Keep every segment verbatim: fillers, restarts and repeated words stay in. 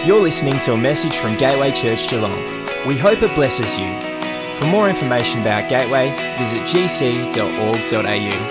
You're listening to a message from Gateway Church Geelong. We hope it blesses you. For more information about Gateway, visit g c dot org dot a u.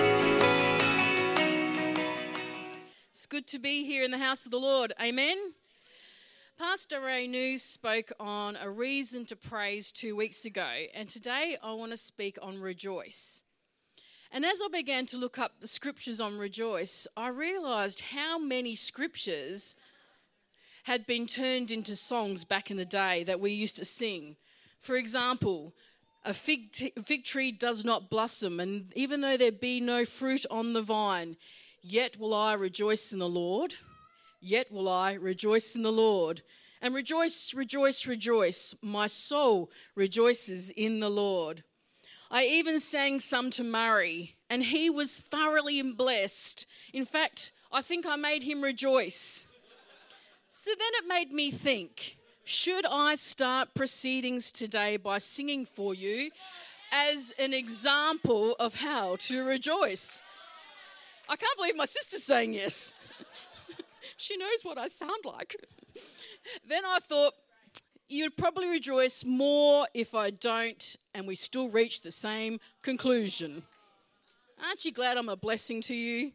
It's good to be here in the house of the Lord. Amen. Pastor Ray News spoke on a reason to praise two weeks ago, and today I want to speak on rejoice. And as I began to look up the scriptures on rejoice, I realised how many scriptures had been turned into songs back in the day that we used to sing. For example, a fig, t- fig tree does not blossom, and even though there be no fruit on the vine, yet will I rejoice in the Lord. Yet will I rejoice in the Lord. And rejoice, rejoice, rejoice. My soul rejoices in the Lord. I even sang some to Murray, and he was thoroughly blessed. In fact, I think I made him rejoice. So then it made me think, should I start proceedings today by singing for you as an example of how to rejoice? I can't believe my sister's saying yes. She knows what I sound like. Then I thought, you'd probably rejoice more if I don't, and we still reach the same conclusion. Aren't you glad I'm a blessing to you?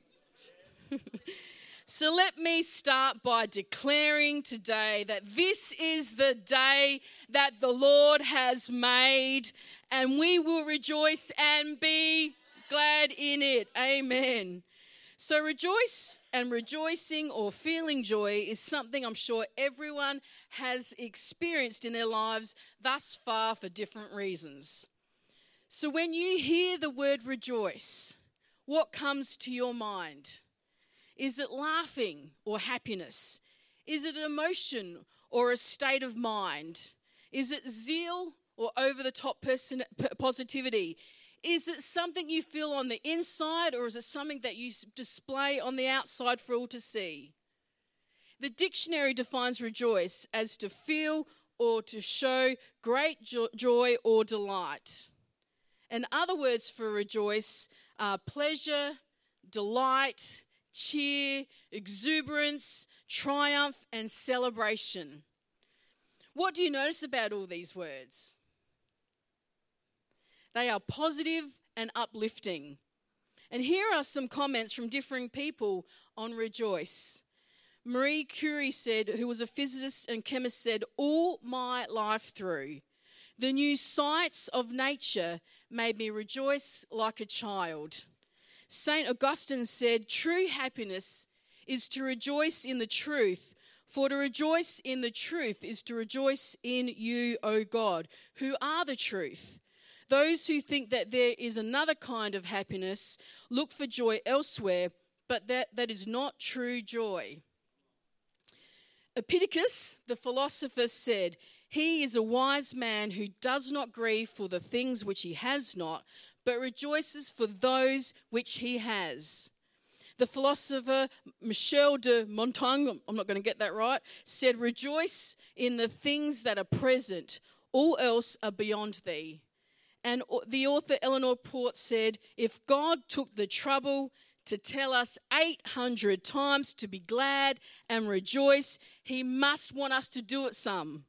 So let me start by declaring today that this is the day that the Lord has made, and we will rejoice and be glad in it. Amen. So rejoice and rejoicing or feeling joy is something I'm sure everyone has experienced in their lives thus far for different reasons. So when you hear the word rejoice, what comes to your mind? Is it laughing or happiness? Is it an emotion or a state of mind? Is it zeal or over-the-top person, positivity? Is it something you feel on the inside, or is it something that you display on the outside for all to see? The dictionary defines rejoice as to feel or to show great jo- joy or delight. And other words for rejoice are pleasure, delight, cheer, exuberance, triumph, and celebration. What do you notice about all these words? They are positive and uplifting. And here are some comments from differing people on rejoice. Marie Curie said, who was a physicist and chemist, said, all my life through, the new sights of nature made me rejoice like a child. Saint Augustine said, true happiness is to rejoice in the truth, for to rejoice in the truth is to rejoice in you, O God, who are the truth. Those who think that there is another kind of happiness look for joy elsewhere, but that, that is not true joy. Epictetus, the philosopher, said, he is a wise man who does not grieve for the things which he has not, but rejoices for those which he has. The philosopher Michel de Montaigne, I'm not going to get that right, said, rejoice in the things that are present, all else are beyond thee. And the author Eleanor Port said, if God took the trouble to tell us eight hundred times to be glad and rejoice, he must want us to do it some.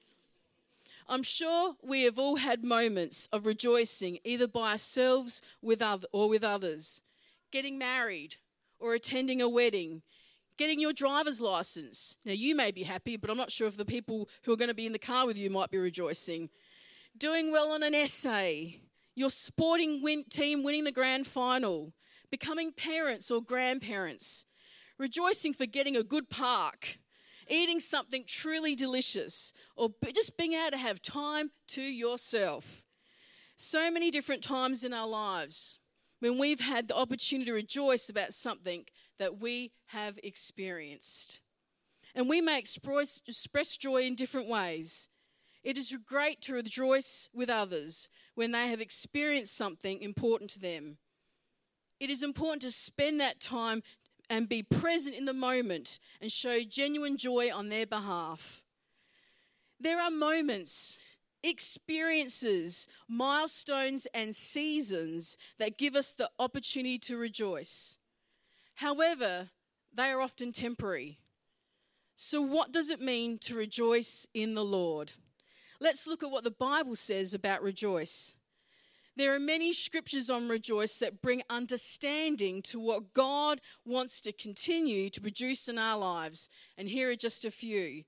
I'm sure we have all had moments of rejoicing, either by ourselves with other, or with others. Getting married or attending a wedding, getting your driver's license. Now, you may be happy, but I'm not sure if the people who are going to be in the car with you might be rejoicing. Doing well on an essay, your sporting win- team winning the grand final, becoming parents or grandparents, rejoicing for getting a good park, eating something truly delicious, or just being able to have time to yourself. So many different times in our lives when we've had the opportunity to rejoice about something that we have experienced. And we may express, express joy in different ways. It is great to rejoice with others when they have experienced something important to them. It is important to spend that time and be present in the moment and show genuine joy on their behalf. There are moments, experiences, milestones, and seasons that give us the opportunity to rejoice. However, they are often temporary. So what does it mean to rejoice in the Lord? Let's look at what the Bible says about rejoice. There are many scriptures on rejoice that bring understanding to what God wants to continue to produce in our lives. And here are just a few.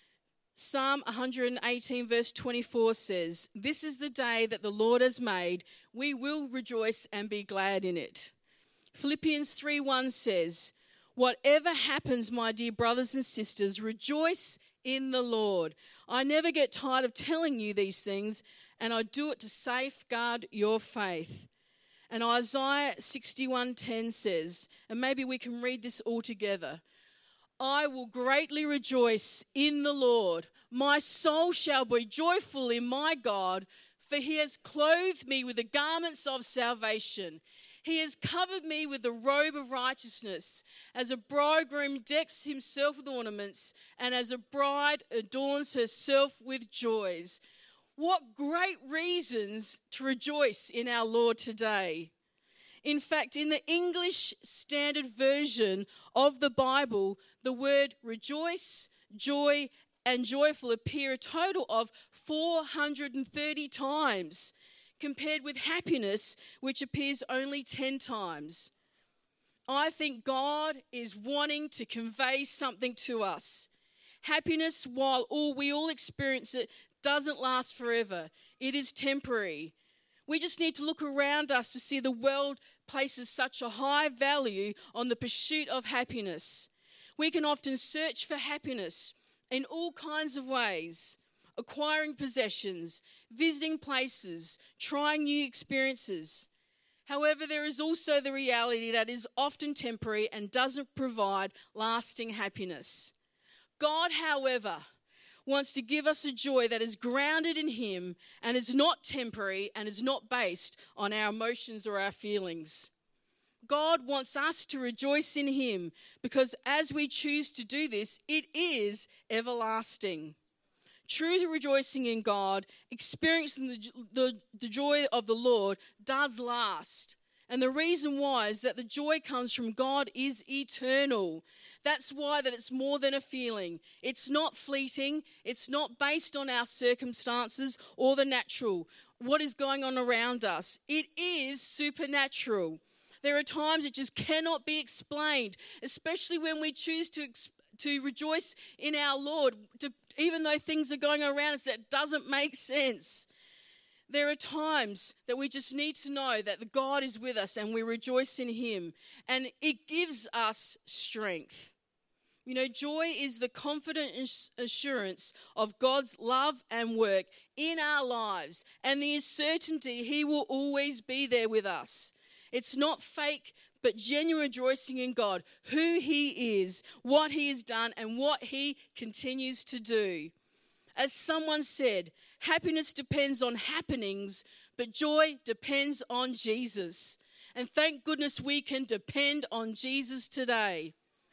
Psalm one eighteen verse twenty-four says, "This is the day that the Lord has made. We will rejoice and be glad in it." Philippians three one says, "Whatever happens, my dear brothers and sisters, rejoice in the Lord." I never get tired of telling you these things, and I do it to safeguard your faith. And Isaiah sixty-one ten says, and maybe we can read this all together, "I will greatly rejoice in the Lord. My soul shall be joyful in my God, for he has clothed me with the garments of salvation. He has covered me with the robe of righteousness, as a bridegroom decks himself with ornaments, and as a bride adorns herself with joys." What great reasons to rejoice in our Lord today. In fact, in the English Standard Version of the Bible, the word rejoice, joy, and joyful appear a total of four hundred thirty times, compared with happiness, which appears only ten times. I think God is wanting to convey something to us. Happiness, while all we all experience it, doesn't last forever. It is temporary. We just need to look around us to see the world places such a high value on the pursuit of happiness. We can often search for happiness in all kinds of ways, acquiring possessions, visiting places, trying new experiences. However, there is also the reality that is often temporary and doesn't provide lasting happiness. God, however, wants to give us a joy that is grounded in him and is not temporary and is not based on our emotions or our feelings. God wants us to rejoice in him because as we choose to do this, it is everlasting. True rejoicing in God, experiencing the, the, the joy of the Lord does last. And the reason why is that the joy comes from God is eternal. That's why that it's more than a feeling. It's not fleeting. It's not based on our circumstances or the natural, what is going on around us. It is supernatural. There are times it just cannot be explained, especially when we choose to, to rejoice in our Lord, to, even though things are going around us that doesn't make sense. There are times that we just need to know that God is with us and we rejoice in him, and it gives us strength. You know, joy is the confident assurance of God's love and work in our lives and the certainty he will always be there with us. It's not fake, but genuine rejoicing in God, who he is, what he has done, and what he continues to do. As someone said, happiness depends on happenings, but joy depends on Jesus. And thank goodness we can depend on Jesus today.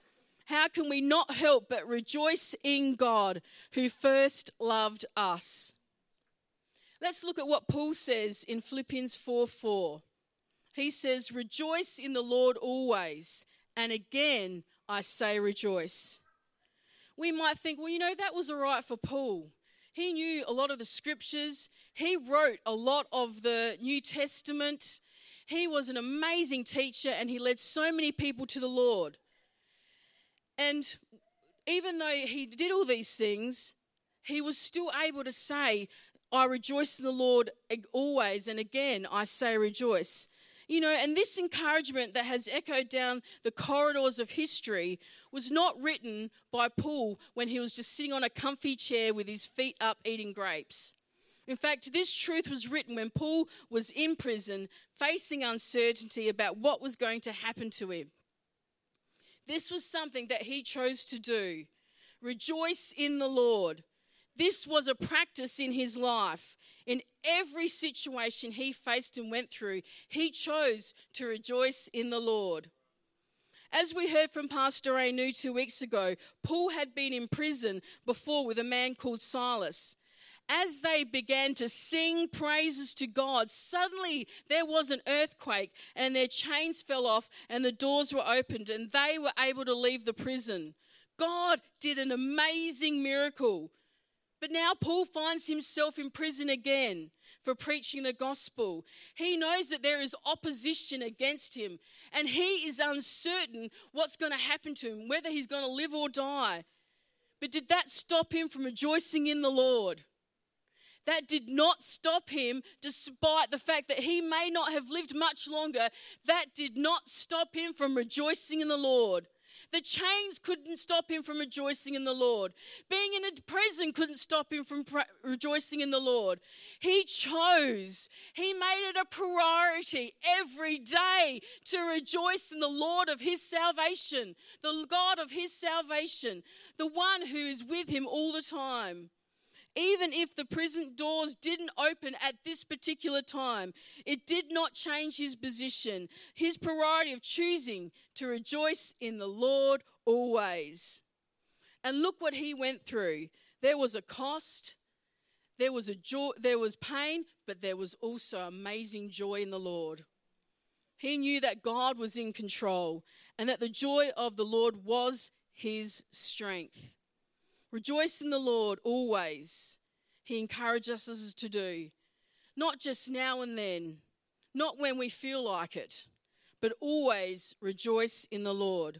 How can we not help but rejoice in God who first loved us? Let's look at what Paul says in Philippians four four. He says, "Rejoice in the Lord always, and again I say rejoice." We might think, well, you know, that was all right for Paul. He knew a lot of the scriptures. He wrote a lot of the New Testament. He was an amazing teacher, and he led so many people to the Lord. And even though he did all these things, he was still able to say, "I rejoice in the Lord always, and again I say rejoice." You know, and this encouragement that has echoed down the corridors of history was not written by Paul when he was just sitting on a comfy chair with his feet up eating grapes. In fact, this truth was written when Paul was in prison, facing uncertainty about what was going to happen to him. This was something that he chose to do. Rejoice in the Lord. This was a practice in his life. In every situation he faced and went through, he chose to rejoice in the Lord. As we heard from Pastor Anu two weeks ago, Paul had been in prison before with a man called Silas. As they began to sing praises to God, suddenly there was an earthquake and their chains fell off and the doors were opened and they were able to leave the prison. God did an amazing miracle. But now Paul finds himself in prison again for preaching the gospel. He knows that there is opposition against him, and he is uncertain what's going to happen to him, whether he's going to live or die. But did that stop him from rejoicing in the Lord? That did not stop him, despite the fact that he may not have lived much longer. That did not stop him from rejoicing in the Lord. The chains couldn't stop him from rejoicing in the Lord. Being in a prison couldn't stop him from pra- rejoicing in the Lord. He chose, he made it a priority every day to rejoice in the Lord of his salvation, the God of his salvation, the one who is with him all the time. Even if the prison doors didn't open at this particular time, it did not change his position, his priority of choosing to rejoice in the Lord always. And look what he went through. There was a cost, there was a joy, there was pain, but there was also amazing joy in the Lord. He knew that God was in control and that the joy of the Lord was his strength. Rejoice in the Lord always, he encourages us to do. Not just now and then, not when we feel like it, but always rejoice in the Lord.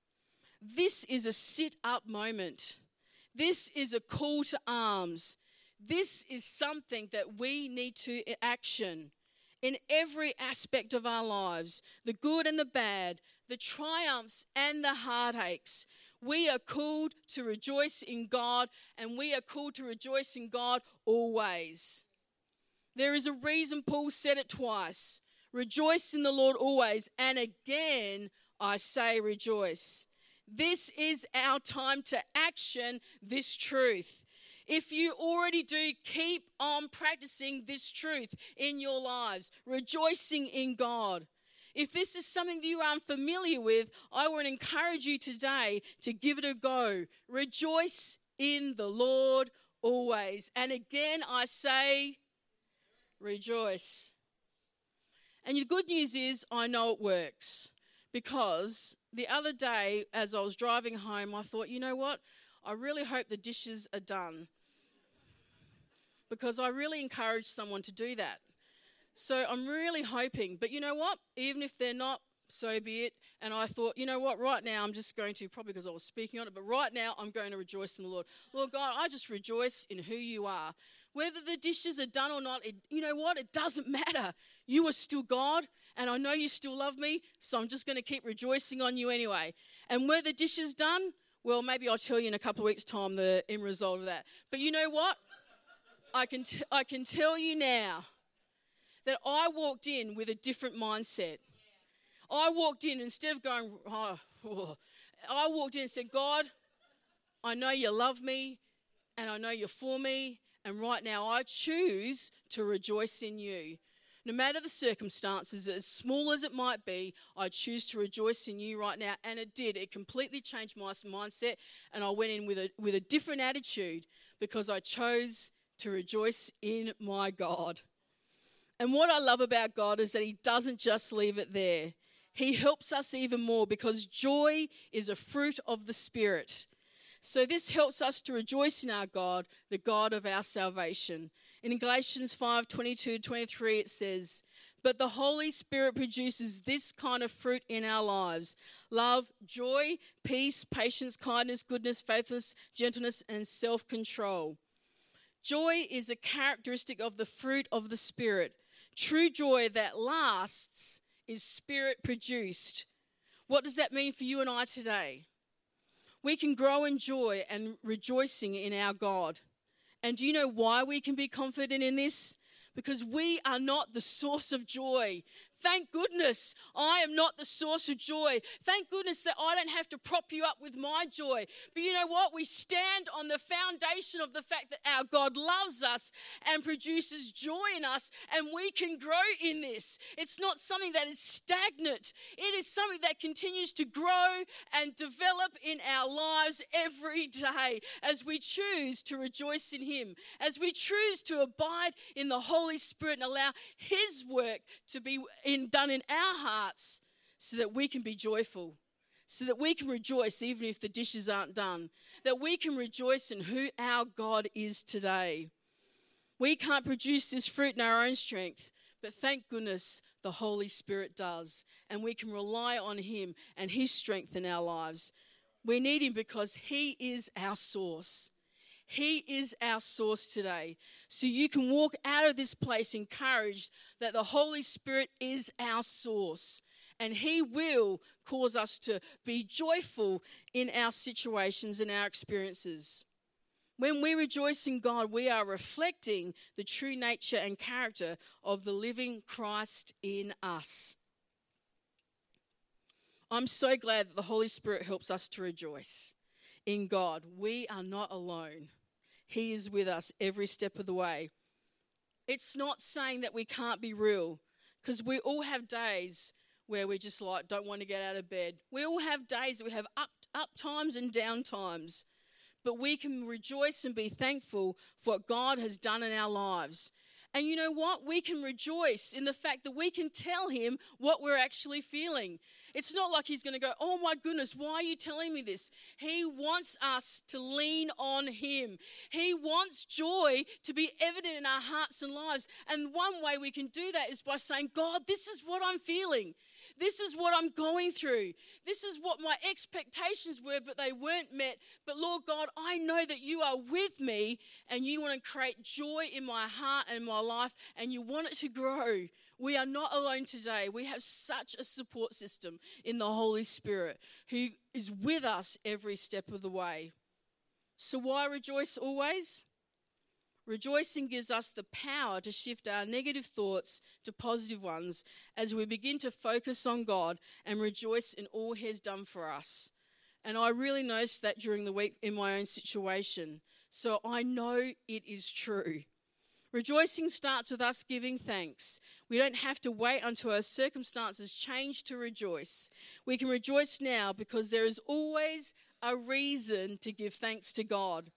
This is a sit-up moment. This is a call to arms. This is something that we need to action in every aspect of our lives, the good and the bad, the triumphs and the heartaches. We are called to rejoice in God, and we are called to rejoice in God always. There is a reason Paul said it twice. Rejoice in the Lord always, and again I say rejoice. This is our time to action this truth. If you already do, keep on practicing this truth in your lives, rejoicing in God. If this is something that you are unfamiliar with, I want to encourage you today to give it a go. Rejoice in the Lord always. And again, I say, rejoice. And the good news is, I know it works. Because the other day, as I was driving home, I thought, you know what? I really hope the dishes are done. Because I really encourage someone to do that. So I'm really hoping, but you know what? Even if they're not, so be it. And I thought, you know what? Right now I'm just going to, probably because I was speaking on it, but right now I'm going to rejoice in the Lord. Lord God, I just rejoice in who you are. Whether the dishes are done or not, it, you know what? It doesn't matter. You are still God, and I know you still love me, so I'm just going to keep rejoicing on you anyway. And were the dishes done? Well, maybe I'll tell you in a couple of weeks' time the end result of that. But you know what? I can t- I can tell you now that I walked in with a different mindset. I walked in, instead of going, oh, oh, I walked in and said, God, I know you love me, and I know you're for me, and right now I choose to rejoice in you. No matter the circumstances, as small as it might be, I choose to rejoice in you right now. And it did. It completely changed my mindset, and I went in with a with a different attitude because I chose to rejoice in my God. And what I love about God is that he doesn't just leave it there. He helps us even more because joy is a fruit of the Spirit. So this helps us to rejoice in our God, the God of our salvation. In Galatians five, twenty-two to twenty-three, it says, but the Holy Spirit produces this kind of fruit in our lives: love, joy, peace, patience, kindness, goodness, faithfulness, gentleness, and self-control. Joy is a characteristic of the fruit of the Spirit. True joy that lasts is Spirit-produced. What does that mean for you and I today? We can grow in joy and rejoicing in our God. And do you know why we can be confident in this? Because we are not the source of joy. Thank goodness I am not the source of joy. Thank goodness that I don't have to prop you up with my joy. But you know what? We stand on the foundation of the fact that our God loves us and produces joy in us, and we can grow in this. It's not something that is stagnant. It is something that continues to grow and develop in our lives every day as we choose to rejoice in him, as we choose to abide in the Holy Spirit and allow his work to be in, done in our hearts so that we can be joyful, so that we can rejoice even if the dishes aren't done, that we can rejoice in who our God is today. We can't produce this fruit in our own strength, but thank goodness the Holy Spirit does, and we can rely on him and his strength in our lives. We need him because he is our source. He is our source today. So you can walk out of this place encouraged that the Holy Spirit is our source. And he will cause us to be joyful in our situations and our experiences. When we rejoice in God, we are reflecting the true nature and character of the living Christ in us. I'm so glad that the Holy Spirit helps us to rejoice in God. We are not alone. He is with us every step of the way. It's not saying that we can't be real, because we all have days where we just like don't want to get out of bed. We all have days that we have up up times and down times. But we can rejoice and be thankful for what God has done in our lives. And you know what? We can rejoice in the fact that we can tell him what we're actually feeling. It's not like he's going to go, oh my goodness, why are you telling me this? He wants us to lean on him. He wants joy to be evident in our hearts and lives. And one way we can do that is by saying, God, this is what I'm feeling. This is what I'm going through. This is what my expectations were, but they weren't met. But Lord God, I know that you are with me and you want to create joy in my heart and my life, and you want it to grow. We are not alone today. We have such a support system in the Holy Spirit who is with us every step of the way. So why rejoice always? Rejoicing gives us the power to shift our negative thoughts to positive ones as we begin to focus on God and rejoice in all he has done for us. And I really noticed that during the week in my own situation. So I know it is true. Rejoicing starts with us giving thanks. We don't have to wait until our circumstances change to rejoice. We can rejoice now because there is always a reason to give thanks to God.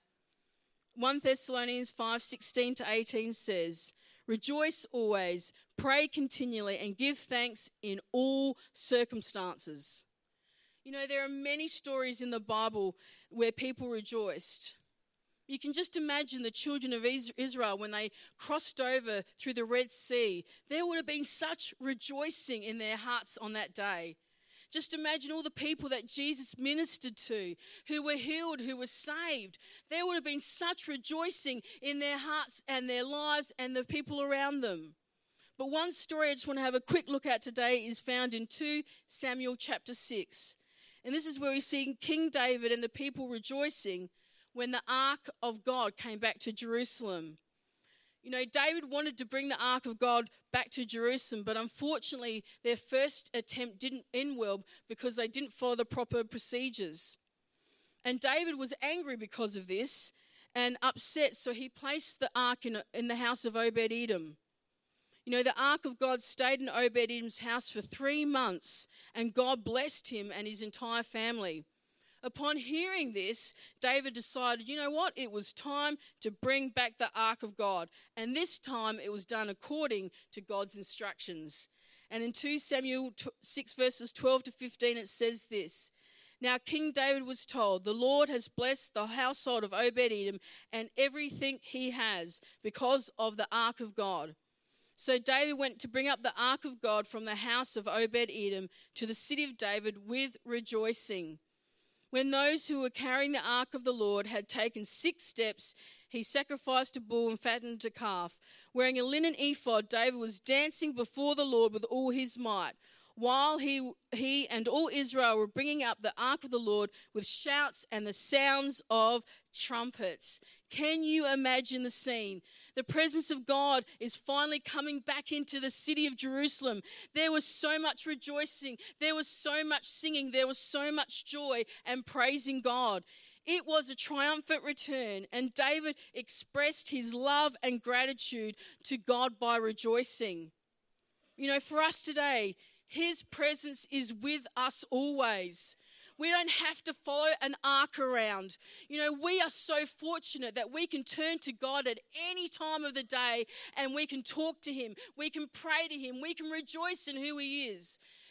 First Thessalonians five sixteen to eighteen says, rejoice always, pray continually, and give thanks in all circumstances. You know, there are many stories in the Bible where people rejoiced. You can just imagine the children of Israel when they crossed over through the Red Sea. There would have been such rejoicing in their hearts on that day. Just imagine all the people that Jesus ministered to, who were healed, who were saved. There would have been such rejoicing in their hearts and their lives and the people around them. But one story I just want to have a quick look at today is found in Second Samuel chapter six. And this is where we see King David and the people rejoicing when the ark of God came back to Jerusalem. You know, David wanted to bring the ark of God back to Jerusalem, but unfortunately their first attempt didn't end well because they didn't follow the proper procedures. And David was angry because of this and upset, so he placed the ark in, in the house of Obed-Edom. You know, the ark of God stayed in Obed-Edom's house for three months, and God blessed him and his entire family. Upon hearing this, David decided, you know what? It was time to bring back the ark of God. And this time it was done according to God's instructions. And in Second Samuel six verses twelve to fifteen, it says this. Now King David was told, the Lord has blessed the household of Obed-Edom and everything he has because of the ark of God. So David went to bring up the ark of God from the house of Obed-Edom to the city of David with rejoicing. When those who were carrying the ark of the Lord had taken six steps, he sacrificed a bull and fattened a calf. Wearing a linen ephod, David was dancing before the Lord with all his might, while he, he and all Israel were bringing up the ark of the Lord with shouts and the sounds of trumpets. Can you imagine the scene? The presence of God is finally coming back into the city of Jerusalem. There was so much rejoicing. There was so much singing. There was so much joy and praising God. It was a triumphant return, and David expressed his love and gratitude to God by rejoicing. You know, for us today, his presence is with us always. We don't have to follow an ark around. You know, we are so fortunate that we can turn to God at any time of the day and we can talk to him. We can pray to him. We can rejoice in who he is.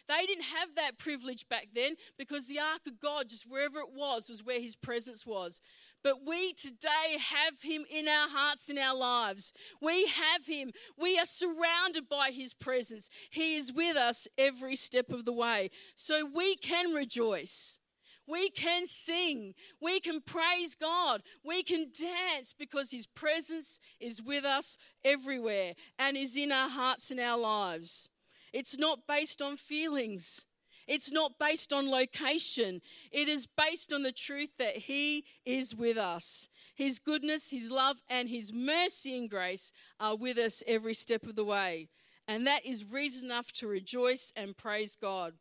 They didn't have that privilege back then because the ark of God, just wherever it was, was where his presence was. But we today have him in our hearts, in our lives. We have him. We are surrounded by his presence. He is with us every step of the way. So we can rejoice. We can sing. We can praise God. We can dance because his presence is with us everywhere and is in our hearts and our lives. It's not based on feelings. It's not based on location. It is based on the truth that he is with us. His goodness, his love, and his mercy and grace are with us every step of the way. And that is reason enough to rejoice and praise God.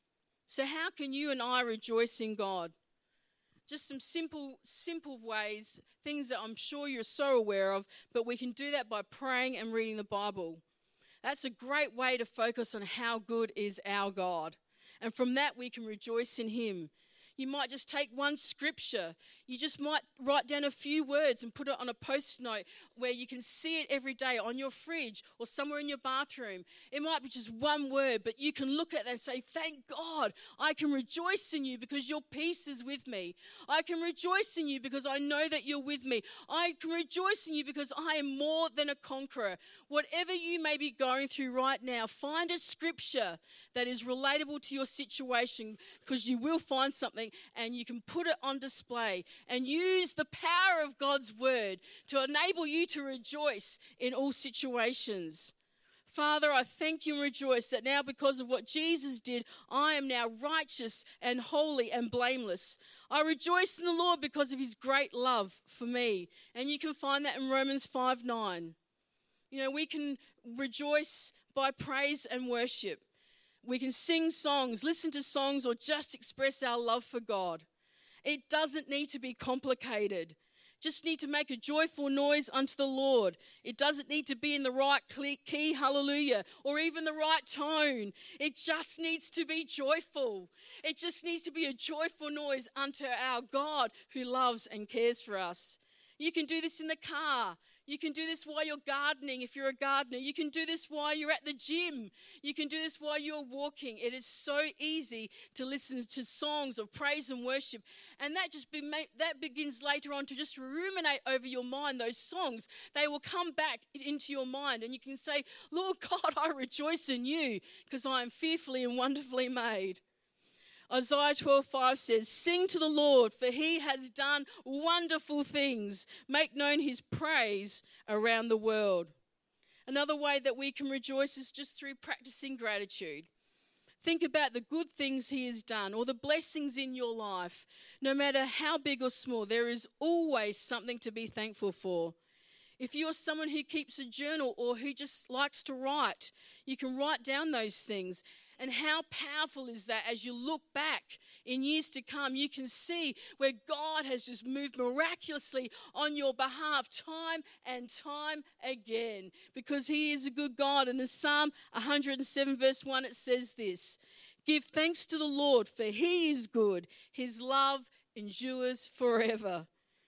So how can you and I rejoice in God? Just some simple, simple ways, things that I'm sure you're so aware of, but we can do that by praying and reading the Bible. That's a great way to focus on how good is our God. And from that, we can rejoice in him. You might just take one scripture. You just might write down a few words and put it on a post note where you can see it every day on your fridge or somewhere in your bathroom. It might be just one word, but you can look at that and say, thank God, I can rejoice in you because your peace is with me. I can rejoice in you because I know that you're with me. I can rejoice in you because I am more than a conqueror. Whatever you may be going through right now, find a scripture that is relatable to your situation because you will find something and you can put it on display and use the power of God's word to enable you to rejoice in all situations. Father, I thank you and rejoice that now because of what Jesus did, I am now righteous and holy and blameless. I rejoice in the Lord because of his great love for me. And you can find that in Romans five nine. You know, we can rejoice by praise and worship. We can sing songs, listen to songs, or just express our love for God. It doesn't need to be complicated. Just need to make a joyful noise unto the Lord. It doesn't need to be in the right key, hallelujah, or even the right tone. It just needs to be joyful. It just needs to be a joyful noise unto our God who loves and cares for us. You can do this in the car. You can do this while you're gardening if you're a gardener. You can do this while you're at the gym. You can do this while you're walking. It is so easy to listen to songs of praise and worship. And that just be, that begins later on to just ruminate over your mind, those songs. They will come back into your mind and you can say, Lord God, I rejoice in you because I am fearfully and wonderfully made. Isaiah twelve five says, sing to the Lord, for he has done wonderful things. Make known his praise around the world. Another way that we can rejoice is just through practicing gratitude. Think about the good things he has done or the blessings in your life. No matter how big or small, there is always something to be thankful for. If you're someone who keeps a journal or who just likes to write, you can write down those things. And how powerful is that as you look back in years to come, you can see where God has just moved miraculously on your behalf time and time again because he is a good God. And in Psalm one hundred seven verse one, it says this, give thanks to the Lord for he is good. His love endures forever.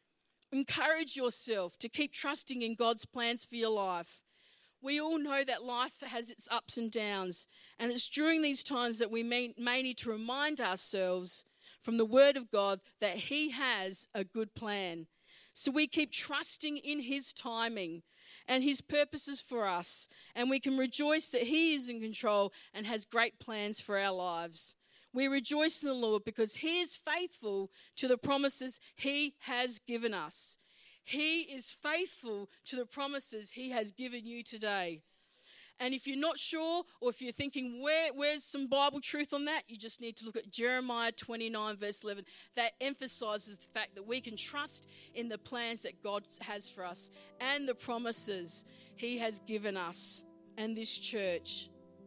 Encourage yourself to keep trusting in God's plans for your life. We all know that life has its ups and downs, and it's during these times that we may, may need to remind ourselves from the Word of God that he has a good plan. So we keep trusting in his timing and his purposes for us, and we can rejoice that he is in control and has great plans for our lives. We rejoice in the Lord because he is faithful to the promises he has given us. He is faithful to the promises he has given you today. And if you're not sure, or if you're thinking, where, where's some Bible truth on that? You just need to look at Jeremiah twenty-nine, verse eleven. That emphasizes the fact that we can trust in the plans that God has for us and the promises he has given us and this church.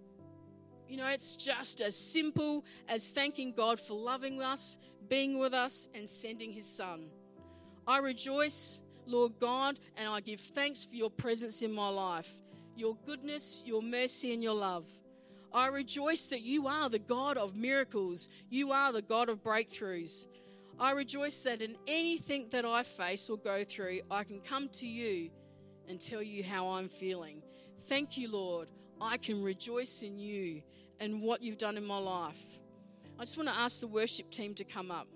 You know, it's just as simple as thanking God for loving us, being with us, and sending his son. I rejoice, Lord God, and I give thanks for your presence in my life, your goodness, your mercy, and your love. I rejoice that you are the God of miracles. You are the God of breakthroughs. I rejoice that in anything that I face or go through, I can come to you and tell you how I'm feeling. Thank you, Lord. I can rejoice in you and what you've done in my life. I just want to ask the worship team to come up.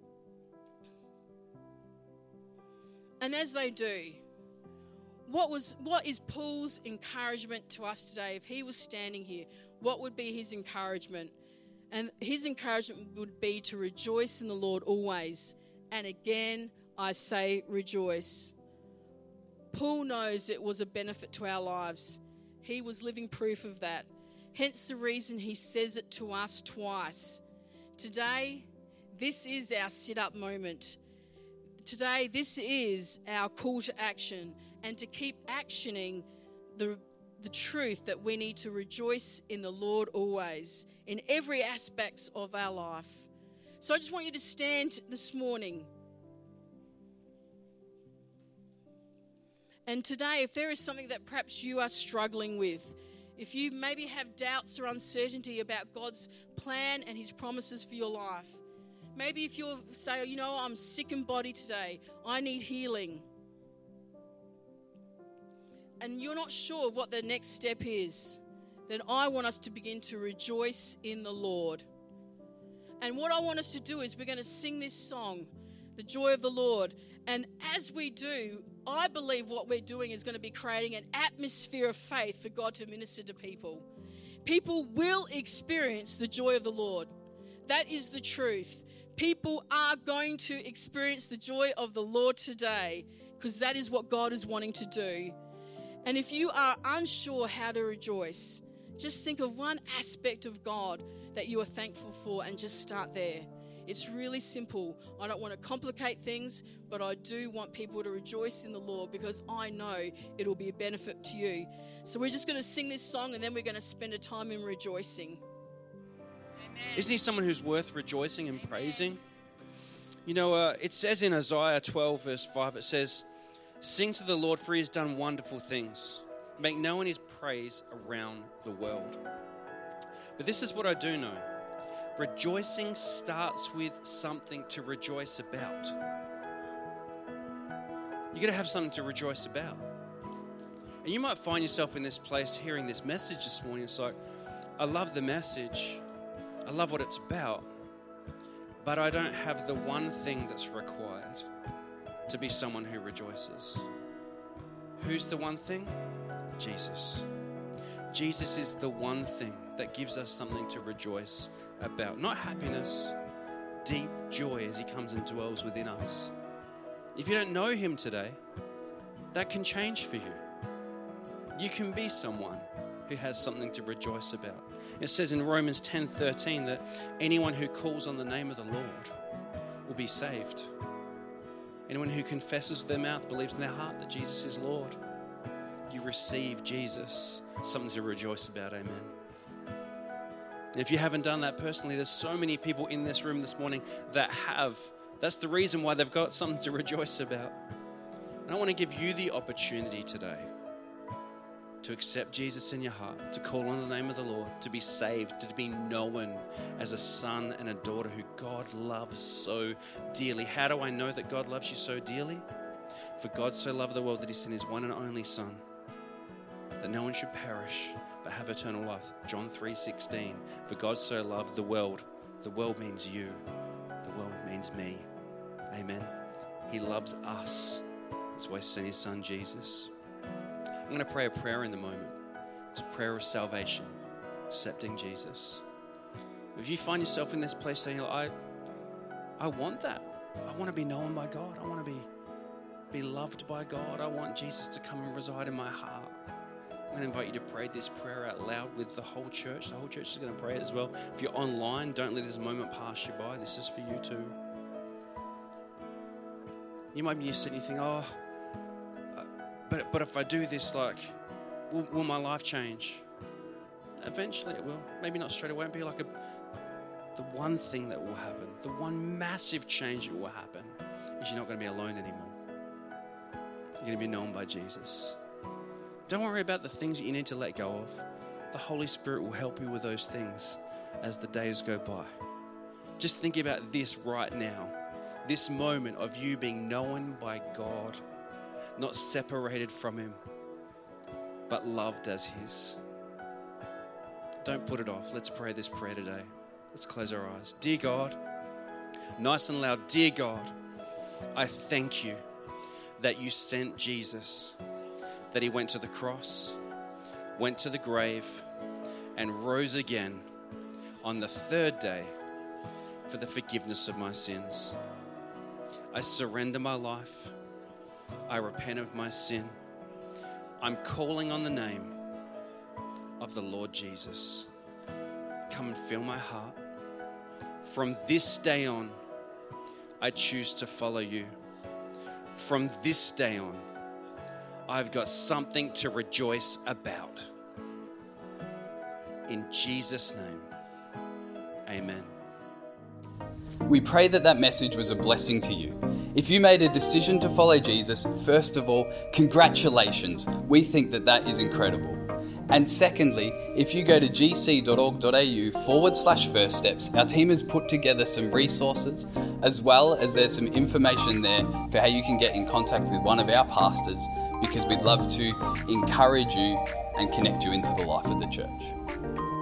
And as they do, what was what is Paul's encouragement to us today? If he was standing here, what would be his encouragement? And his encouragement would be to rejoice in the Lord always. And again, I say rejoice. Paul knows it was a benefit to our lives. He was living proof of that. Hence the reason he says it to us twice. Today, this is our sit-up moment. Today, this is our call to action, and to keep actioning the, the truth that we need to rejoice in the Lord always, in every aspect of our life. So I just want you to stand this morning. And today, if there is something that perhaps you are struggling with, if you maybe have doubts or uncertainty about God's plan and his promises for your life, maybe if you say, you know, I'm sick in body today, I need healing, and you're not sure of what the next step is, then I want us to begin to rejoice in the Lord. And what I want us to do is we're going to sing this song, The Joy of the Lord. And as we do, I believe what we're doing is going to be creating an atmosphere of faith for God to minister to people. People will experience the joy of the Lord. That is the truth. People are going to experience the joy of the Lord today, because that is what God is wanting to do. And if you are unsure how to rejoice, just think of one aspect of God that you are thankful for and just start there. It's really simple. I don't want to complicate things, but I do want people to rejoice in the Lord, because I know it'll be a benefit to you. So we're just going to sing this song, and then we're going to spend a time in rejoicing. Amen. Isn't he someone who's worth rejoicing and praising? You know, uh, it says in Isaiah twelve verse five, it says, "Sing to the Lord, for he has done wonderful things. Make known his praise around the world." But this is what I do know. Rejoicing starts with something to rejoice about. You've got to have something to rejoice about. And you might find yourself in this place hearing this message this morning. It's like, I love the message. I love what it's about. But I don't have the one thing that's required to be someone who rejoices. Who's the one thing? Jesus. Jesus is the one thing that gives us something to rejoice about. Not happiness, deep joy as he comes and dwells within us. If you don't know him today, that can change for you. You can be someone who has something to rejoice about. It says in Romans ten thirteen that anyone who calls on the name of the Lord will be saved. Anyone who confesses with their mouth, believes in their heart that Jesus is Lord, you receive Jesus, something to rejoice about. Amen. If you haven't done that personally, there's so many people in this room this morning that have. That's the reason why they've got something to rejoice about. And I want to give you the opportunity today to accept Jesus in your heart, to call on the name of the Lord, to be saved, to be known as a son and a daughter who God loves so dearly. How do I know that God loves you so dearly? For God so loved the world that he sent his one and only Son, that no one should perish but have eternal life. John three sixteen. For God so loved the world. The world means you. The world means me. Amen. He loves us. That's why he sent his Son Jesus. I'm going to pray a prayer in the moment. It's a prayer of salvation, accepting Jesus. If you find yourself in this place saying, I, I want that. I want to be known by God. I want to be, be loved by God. I want Jesus to come and reside in my heart. I'm going to invite you to pray this prayer out loud with the whole church. The whole church is going to pray it as well. If you're online, don't let this moment pass you by. This is for you too. You might be sitting and you think, oh, but but if I do this, like, will, will my life change? Eventually it will. Maybe not straight away. It'll be like a, the one thing that will happen, the one massive change that will happen is you're not going to be alone anymore. You're going to be known by Jesus. Don't worry about the things that you need to let go of. The Holy Spirit will help you with those things as the days go by. Just think about this right now. This moment of you being known by God, not separated from him, but loved as his. Don't put it off. Let's pray this prayer today. Let's close our eyes. Dear God, nice and loud, dear God, I thank you that you sent Jesus, that he went to the cross, went to the grave, and rose again on the third day for the forgiveness of my sins. I surrender my life. I repent of my sin. I'm calling on the name of the Lord Jesus. Come and fill my heart. From this day on, I choose to follow you. From this day on, I've got something to rejoice about. In Jesus' name, amen. We pray that that message was a blessing to you. If you made a decision to follow Jesus, first of all, congratulations. We think that that is incredible. And secondly, if you go to gc.org.au forward slash first steps, our team has put together some resources, as well as there's some information there for how you can get in contact with one of our pastors, because we'd love to encourage you and connect you into the life of the church.